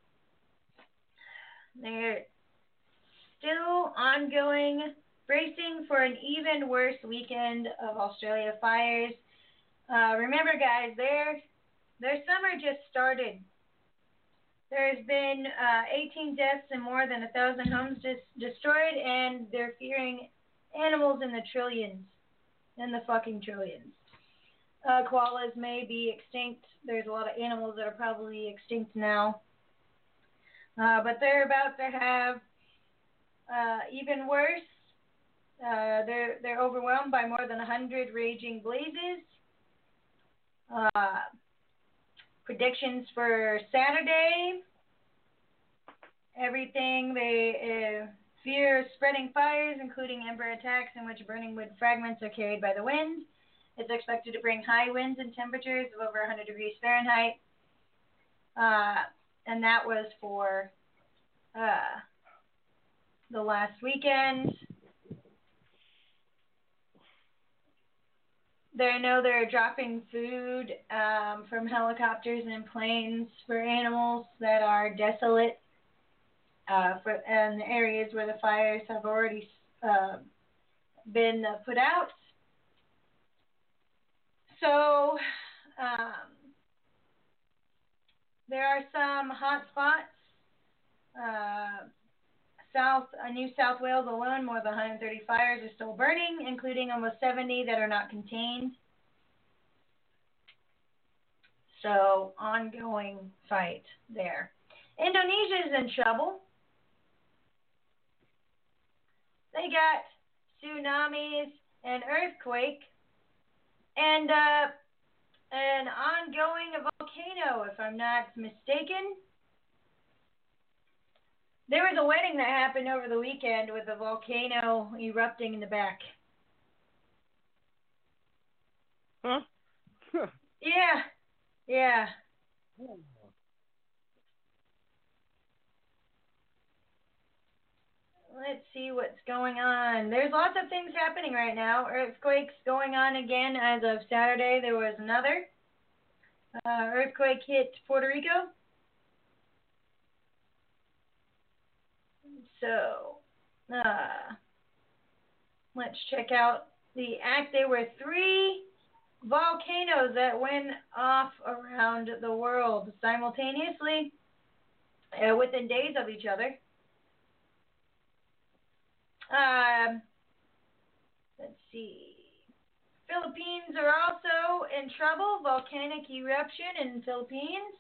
B: they're still ongoing, bracing for an even worse weekend of Australia fires. Uh, remember, guys, their their summer just started. There's been uh, eighteen deaths and more than a thousand homes dis- destroyed, and they're fearing animals in the trillions, in the fucking trillions. Uh, koalas may be extinct. There's a lot of animals that are probably extinct now, uh, but they're about to have uh, even worse. Uh, they're they're overwhelmed by more than a hundred raging blazes. Uh, predictions for Saturday. Everything they uh, fear spreading fires, including ember attacks in which burning wood fragments are carried by the wind. It's expected to bring high winds and temperatures of over one hundred degrees Fahrenheit. Uh, and that was for uh, the last weekend. They know they're dropping food um, from helicopters and planes for animals that are desolate uh, for, and the areas where the fires have already uh, been uh, put out. So um, there are some hot spots. Uh, South, uh, New South Wales alone, more than one hundred thirty fires are still burning, including almost seventy that are not contained. So, ongoing fight there. Indonesia is in trouble. They got tsunamis, an earthquake, and uh, an ongoing volcano, if I'm not mistaken. There was a wedding that happened over the weekend with a volcano erupting in the back.
C: Huh?
B: Yeah. Yeah. Let's see what's going on. There's lots of things happening right now. Earthquakes going on again as of Saturday. There was another uh, earthquake hit Puerto Rico. So, uh, let's check out the act. There were three volcanoes that went off around the world simultaneously uh, within days of each other. Um, let's see. Philippines are also in trouble. Volcanic eruption in Philippines.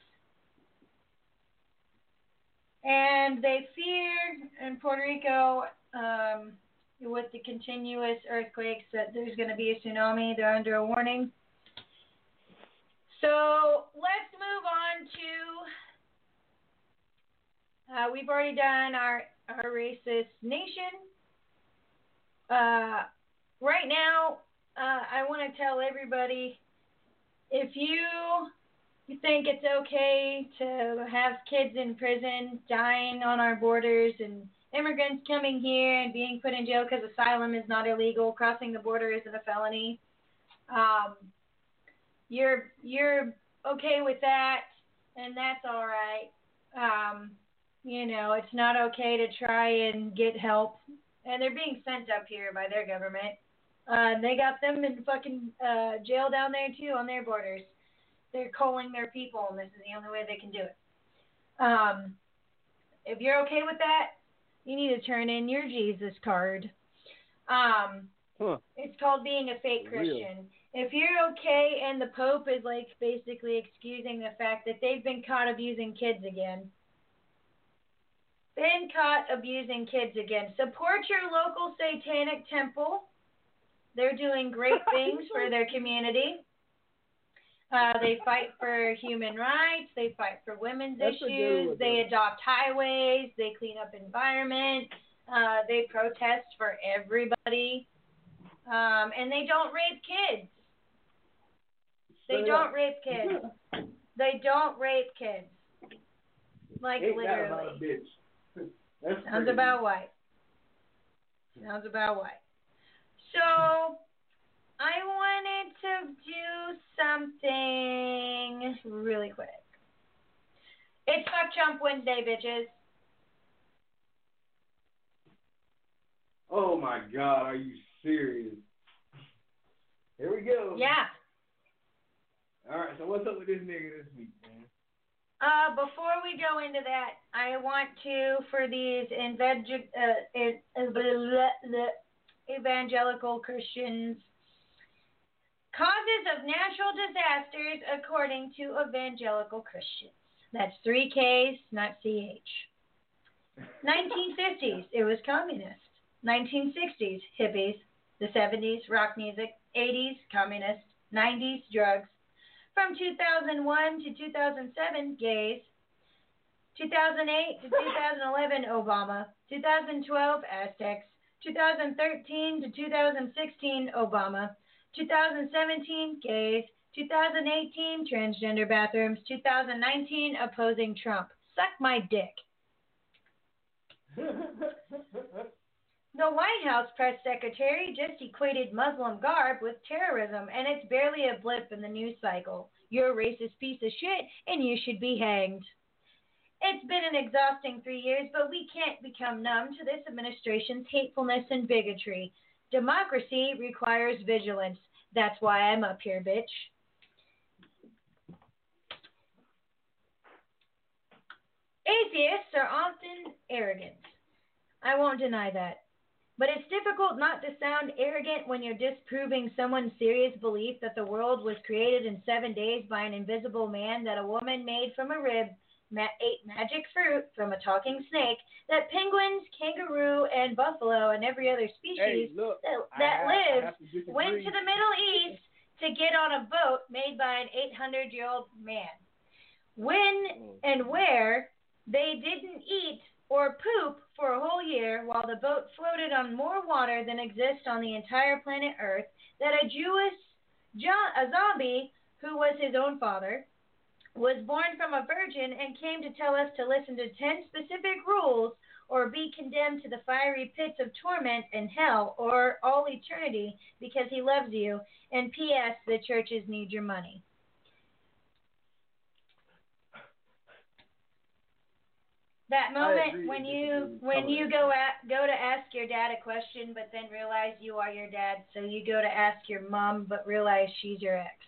B: And they fear in Puerto Rico, um, with the continuous earthquakes, that there's going to be a tsunami. They're under a warning. So let's move on to, uh, we've already done our, our racist nation. Uh, right now, uh, I want to tell everybody, if you you think it's okay to have kids in prison dying on our borders and immigrants coming here and being put in jail because asylum is not illegal, crossing the border isn't a felony, um, you're you're okay with that, and that's all right. Um, you know, it's not okay to try and get help. And they're being sent up here by their government. Uh, they got them in fucking uh, jail down there, too, on their borders. They're calling their people, and this is the only way they can do it. Um, if you're okay with that, you need to turn in your Jesus card. Um,
C: huh.
B: It's called being a fake Christian. If you're okay and the Pope is, like, basically excusing the fact that they've been caught abusing kids again, been caught abusing kids again. Support your local satanic temple. They're doing great things for their community. Uh, they fight for human rights. They fight for women's
C: That's
B: issues. They adopt highways. They clean up environment. Uh, they protest for everybody. Um, and they don't rape kids. They don't rape kids. They don't rape kids. Like,
C: Ain't
B: literally.
C: that about a bitch? That's
B: Sounds
C: crazy.
B: about white. Sounds about white. So, I wanted to do something really quick. It's Fuck Trump Wednesday, bitches.
C: Oh my God, are you serious? Here we go.
B: Yeah.
C: All right, so what's up with this nigga this week, man?
B: Uh, before we go into that, I want to, for these evangel- uh, evangelical Christians, causes of natural disasters according to evangelical Christians. That's three Ks, not C H. nineteen fifties, it was communist. nineteen sixties, hippies. The seventies, rock music. eighties, communist. nineties, drugs. From two thousand one to two thousand seven, gays. two thousand eight to two thousand eleven, Obama. two thousand twelve, Aztecs. two thousand thirteen to two thousand sixteen, Obama. two thousand seventeen, gays. two thousand eighteen, transgender bathrooms. two thousand nineteen, opposing Trump. Suck my dick. The White House press secretary just equated Muslim garb with terrorism, and it's barely a blip in the news cycle. You're a racist piece of shit, and you should be hanged. It's been an exhausting three years, but we can't become numb to this administration's hatefulness and bigotry. Democracy requires vigilance. That's why I'm up here, bitch. Atheists are often arrogant. I won't deny that. But it's difficult not to sound arrogant when you're disproving someone's serious belief that the world was created in seven days by an invisible man, that a woman made from a rib ma- ate magic fruit from a talking snake, that penguins, kangaroo, and buffalo and every other species
C: Hey, look,
B: that,
C: I
B: that
C: have- I
B: lives
C: have to disagree.
B: went to the Middle East to get on a boat made by an eight hundred-year-old man. When and where they didn't eat or poop for a whole year while the boat floated on more water than exists on the entire planet Earth, that a Jewish jo- a zombie who was his own father was born from a virgin and came to tell us to listen to ten specific rules or be condemned to the fiery pits of torment and hell or all eternity because he loves you, and P S the churches need your money. That moment when you when you go at, go to ask your dad a question, but then realize you are your dad, so you go to ask your mom, but realize she's your ex.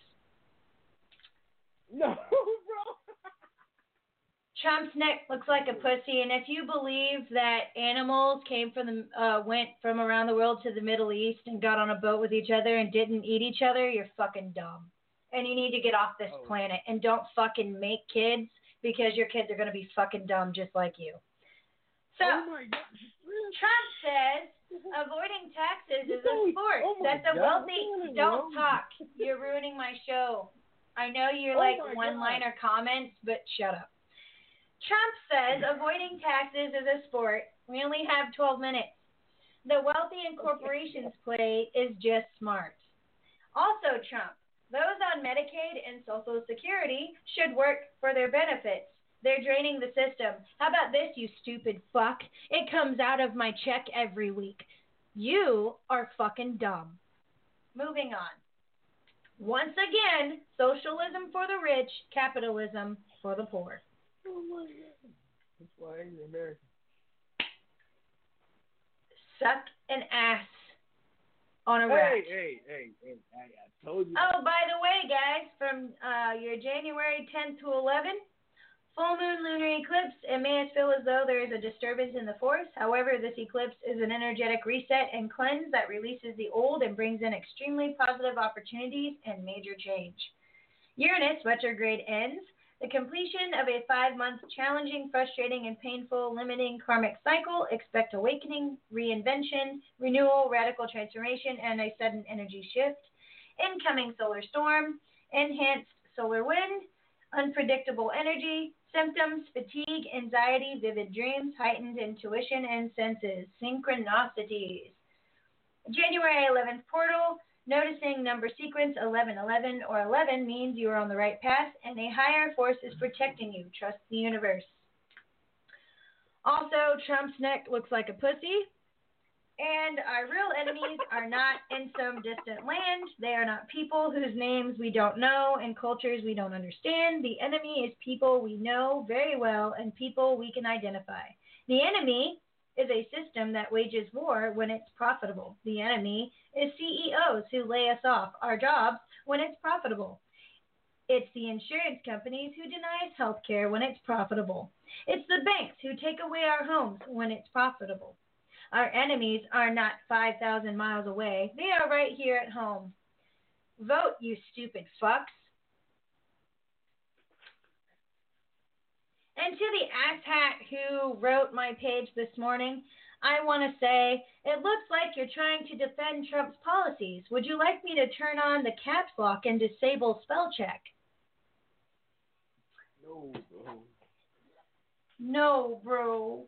C: No, bro.
B: Trump's neck looks like a pussy, and if you believe that animals came from the uh, went from around the world to the Middle East and got on a boat with each other and didn't eat each other, you're fucking dumb. And you need to get off this oh. planet and don't fucking make kids. Because your kids are going to be fucking dumb just like you. So,
C: oh my God.
B: Trump says avoiding taxes is a sport.
C: Oh
B: That the
C: God.
B: wealthy don't talk. You're ruining my show. I know you're
C: oh
B: like one-liner comments, but shut up. Trump says avoiding taxes is a sport. We only have twelve minutes. The wealthy and corporations play is just smart. Also, Trump. Those on Medicaid and Social Security should work for their benefits. They're draining the system. How about this, you stupid fuck? It comes out of my check every week. You are fucking dumb. Moving on. Once again, socialism for the rich, capitalism for the poor.
C: Oh my God. That's why I'm American.
B: Suck an ass on a
C: hey,
B: rack.
C: Hey, hey, hey, hey, I told you.
B: Oh, by the way, guys, from uh, your January tenth to eleventh, full moon lunar eclipse, it may feel as though there is a disturbance in the force. However, this eclipse is an energetic reset and cleanse that releases the old and brings in extremely positive opportunities and major change. Uranus retrograde ends. The completion of a five-month challenging, frustrating, and painful limiting karmic cycle. Expect awakening, reinvention, renewal, radical transformation, and a sudden energy shift. Incoming solar storm, enhanced solar wind, unpredictable energy, symptoms, fatigue, anxiety, vivid dreams, heightened intuition and senses, synchronicities. January eleventh portal. Noticing number sequence eleven eleven or eleven means you are on the right path and a higher force is protecting you. Trust the universe. Also, Trump's neck looks like a pussy. And our real enemies are not in some distant land. They are not people whose names we don't know and cultures we don't understand. The enemy is people we know very well and people we can identify. The enemy is a system that wages war when it's profitable. The enemy is C E Os who lay us off our jobs when it's profitable. It's the insurance companies who deny us health care when it's profitable. It's the banks who take away our homes when it's profitable. Our enemies are not five thousand miles away. They are right here at home. Vote, you stupid fucks. And to the asshat who wrote my page this morning, I want to say, it looks like you're trying to defend Trump's policies. Would you like me to turn on the caps lock and disable spell check?
C: No, bro.
B: No, bro.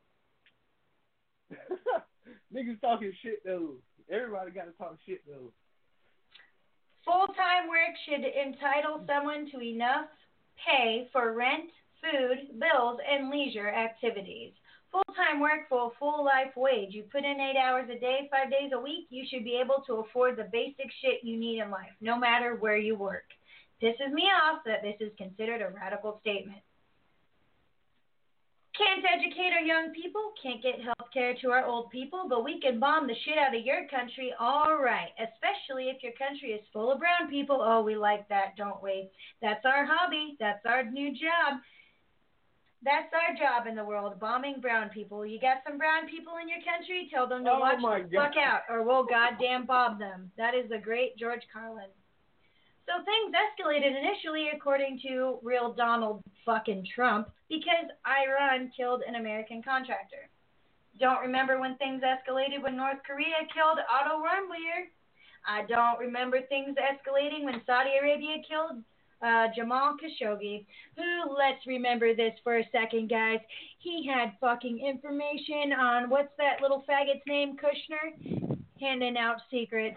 C: Niggas talking shit, though. Everybody got to talk shit, though.
B: Full-time work should entitle someone to enough pay for rent, food, bills, and leisure activities. Full-time work for a full life wage. You put in eight hours a day, five days a week, you should be able to afford the basic shit you need in life, no matter where you work. Pisses me off that this is considered a radical statement. Can't educate our young people, can't get health care to our old people, but we can bomb the shit out of your country, all right, especially if your country is full of brown people. Oh, we like that, don't we? That's our hobby. That's our new job. That's our job in the world, bombing brown people. You got some brown people in your country? Tell them to
C: oh
B: watch
C: my
B: the
C: God.
B: fuck out, or we'll goddamn bomb them. That is the great George Carlin. So things escalated initially, according to real Donald fucking Trump, because Iran killed an American contractor. Don't remember when things escalated when North Korea killed Otto Warmbier. I don't remember things escalating when Saudi Arabia killed uh, Jamal Khashoggi, who, let's remember this for a second, guys, he had fucking information on, what's that little faggot's name, Kushner? Handing out secrets.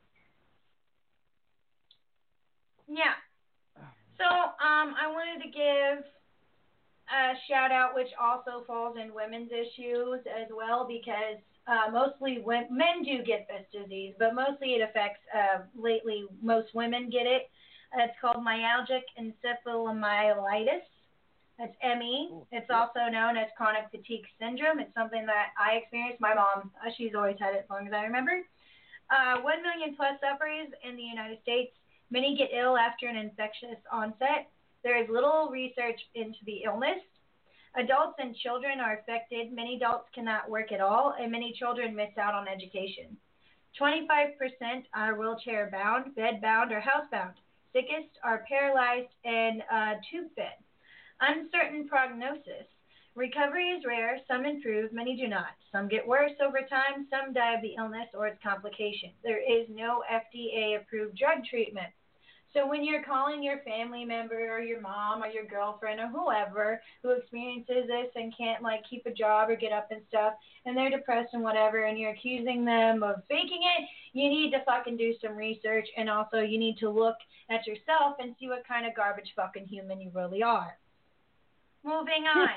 B: Yeah. So, um, I wanted to give a shout out, which also falls in women's issues as well, because uh, mostly when, men do get this disease, but mostly it affects, uh, lately, most women get it. Uh, it's called myalgic encephalomyelitis. That's M E. It's also known as chronic fatigue syndrome. It's something that I experienced. My mom, uh, she's always had it as long as I remember. Uh, one million plus sufferers in the United States. Many get ill after an infectious onset. There is little research into the illness. Adults and children are affected. Many adults cannot work at all, and many children miss out on education. twenty-five percent are wheelchair-bound, bed-bound, or housebound. Sickest are paralyzed and uh, tube-fed. Uncertain prognosis. Recovery is rare. Some improve, many do not. Some get worse over time. Some die of the illness or its complications. There is no F D A-approved drug treatment. So when you're calling your family member or your mom or your girlfriend or whoever who experiences this and can't, like, keep a job or get up and stuff, and they're depressed and whatever, and you're accusing them of faking it, you need to fucking do some research, and also you need to look at yourself and see what kind of garbage fucking human you really are. Moving on.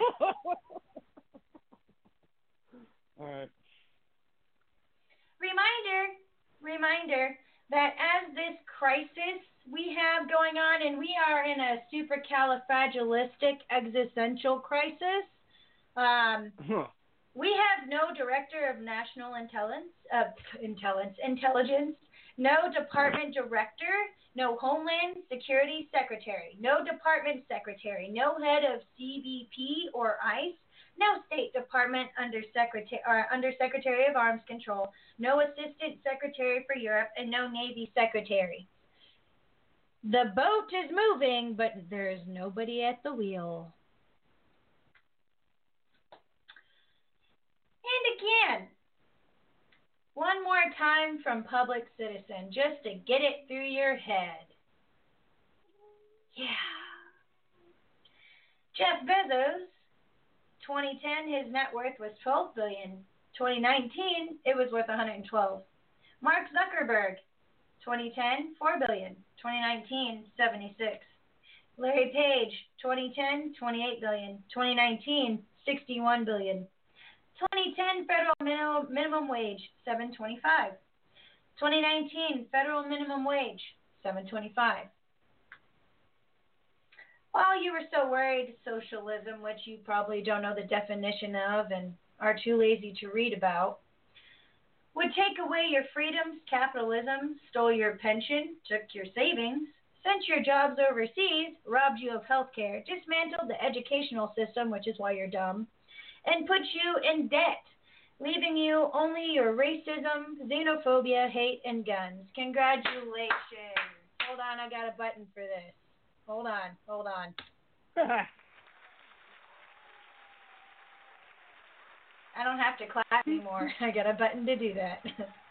C: All right.
B: Reminder, reminder that as this crisis we have going on, and we are in a supercalifragilistic existential crisis, um,
C: Huh.
B: we have no director of national intelligence, uh, intelligence, intelligence, no department director, no Homeland Security Secretary, no department secretary, no head of C B P or ICE, no State Department under Secretary, or under Secretary of Arms Control, no Assistant Secretary for Europe, and no Navy Secretary. The boat is moving, but there is nobody at the wheel. And again, one more time from Public Citizen, just to get it through your head. Yeah. Jeff Bezos, twenty ten, his net worth was twelve billion dollars. twenty nineteen, it was worth one hundred twelve. Mark Zuckerberg, twenty ten, four billion dollars. twenty nineteen, seventy-six. Larry Page, twenty ten, twenty-eight billion dollars. twenty nineteen, sixty-one billion dollars. twenty ten federal minimum, minimum wage, seven twenty-five. twenty nineteen federal minimum wage, seven twenty-five. While you were so worried, socialism, which you probably don't know the definition of and are too lazy to read about, would take away your freedoms, capitalism, stole your pension, took your savings, sent your jobs overseas, robbed you of health care, dismantled the educational system, which is why you're dumb, and put you in debt, leaving you only your racism, xenophobia, hate, and guns. Congratulations. Hold on, I got a button for this. Hold on, hold on. I don't have to clap anymore. I got a button to do that.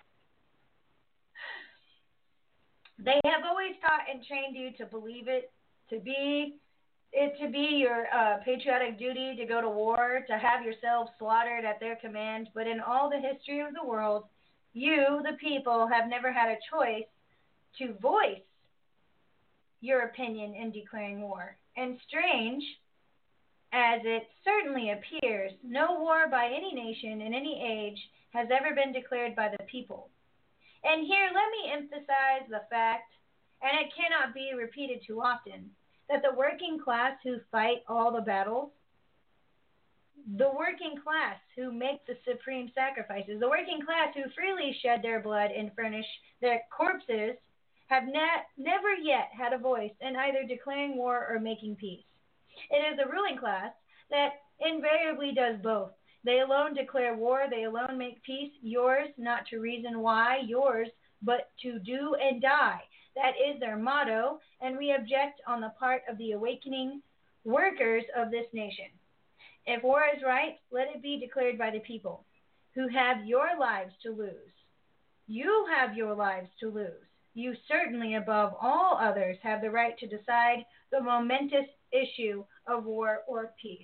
B: They have always taught and trained you to believe it, to be it to be your uh, patriotic duty to go to war, to have yourselves slaughtered at their command. But in all the history of the world, you, the people, have never had a choice to voice your opinion in declaring war. And strange as it certainly appears, no war by any nation in any age has ever been declared by the people. And here, let me emphasize the fact, and it cannot be repeated too often, that the working class who fight all the battles, the working class who make the supreme sacrifices, the working class who freely shed their blood and furnish their corpses, have ne- never yet had a voice in either declaring war or making peace. It is the ruling class that invariably does both. They alone declare war, they alone make peace, yours not to reason why, yours but to do and die. That is their motto, and we object on the part of the awakening workers of this nation. If war is right, let it be declared by the people, who have your lives to lose. You have your lives to lose. you certainly, above all others, have the right to decide the momentous issue of war or peace.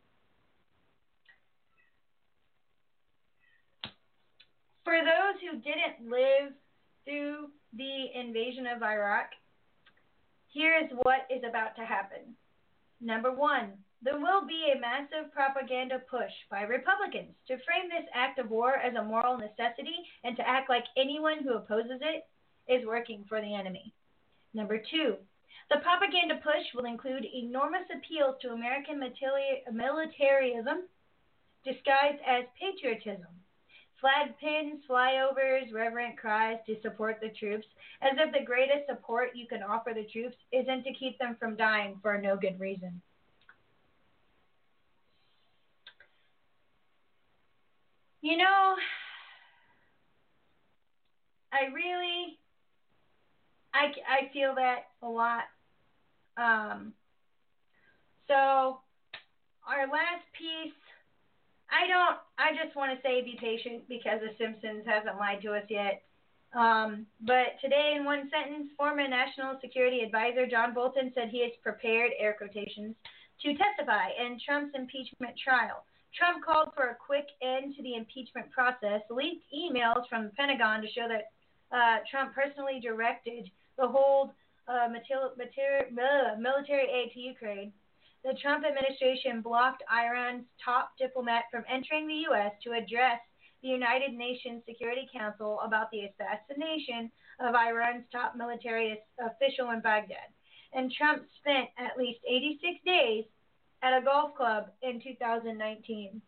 B: For those who didn't live through the invasion of Iraq, here is what is about to happen. Number one, there will be a massive propaganda push by Republicans to frame this act of war as a moral necessity and to act like anyone who opposes it is working for the enemy. Number two, the propaganda push will include enormous appeals to American militarism disguised as patriotism. Flag pins, flyovers, reverent cries to support the troops, as if the greatest support you can offer the troops isn't to keep them from dying for no good reason. You know, I really, I, I feel that a lot. Um, so, our last piece, I don't, I just want to say be patient because The Simpsons hasn't lied to us yet. Um, but today, in one sentence, former National Security Advisor John Bolton said he is prepared, air quotations, to testify in Trump's impeachment trial. Trump called for a quick end to the impeachment process, leaked emails from the Pentagon to show that uh, Trump personally directed the hold uh, mater- mater- uh, military aid to Ukraine. The Trump administration blocked Iran's top diplomat from entering the U S to address the United Nations Security Council about the assassination of Iran's top military official in Baghdad. And Trump spent at least eighty-six days at a golf club in two thousand nineteen.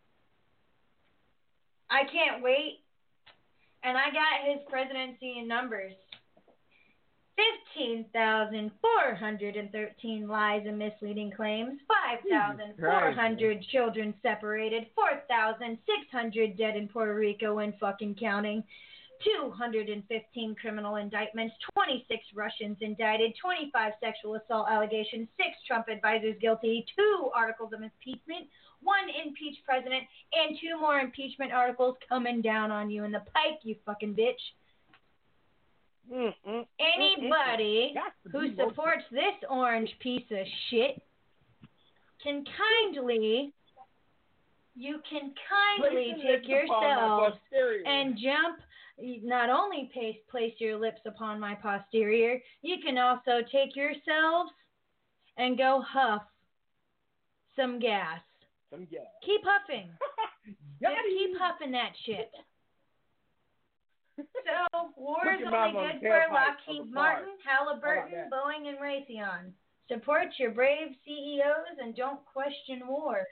B: I can't wait. And I got his presidency in numbers. fifteen thousand four hundred thirteen lies and misleading claims, five thousand four hundred children separated, four thousand six hundred dead in Puerto Rico and fucking counting, two hundred fifteen criminal indictments, twenty-six Russians indicted, twenty-five sexual assault allegations, six Trump advisors guilty, two articles of impeachment, one impeached president, and two more impeachment articles coming down on you in the pike, you fucking bitch.
C: Mm, mm,
B: Anybody
C: mm, mm.
B: who supports this orange piece of shit can kindly, you can kindly take yourselves and jump, not only place, place your lips upon my posterior, you can also take yourselves and go huff some gas.
C: Some gas.
B: Keep huffing. Just keep huffing that shit. So, war is only good for Lockheed Martin, Halliburton, Boeing, and Raytheon. Support your brave C E Os and don't question wars.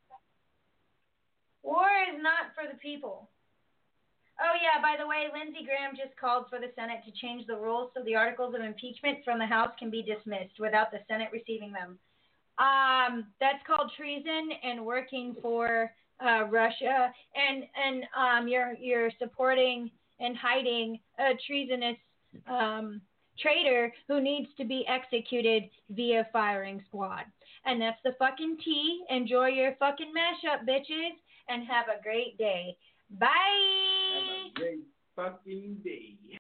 B: War is not for the people. Oh, yeah, by the way, Lindsey Graham just called for the Senate to change the rules so the articles of impeachment from the House can be dismissed without the Senate receiving them. Um, that's called treason and working for uh, Russia, and and um, you're you're supporting and hiding a treasonous um, traitor who needs to be executed via firing squad. And that's the fucking tea. Enjoy your fucking mashup, bitches, and have a great day. Bye.
C: Have a great fucking day.